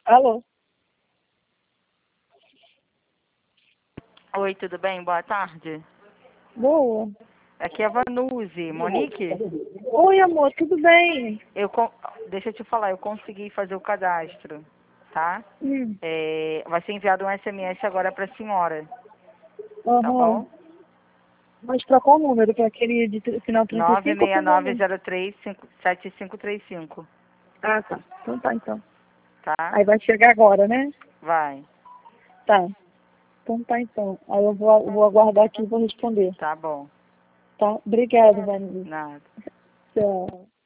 Alô? Oi, tudo bem? Boa tarde. Boa. Aqui é a Vanuzi. Monique? Oi, amor, tudo bem? Deixa eu te falar, eu consegui fazer o cadastro, tá? Hum. Vai ser enviado um SMS agora para a senhora, tá Aham. bom? Mas pra qual número? Pra aquele de final 35 ou pro meu número? 96903-7535, Ah, tá. Então tá, então. tá? Aí vai chegar agora, né? Vai, Tá. Então tá, então. Aí eu vou aguardar aqui e vou responder. tá bom. Tá? Obrigada, Vanessa. Nada. Tchau.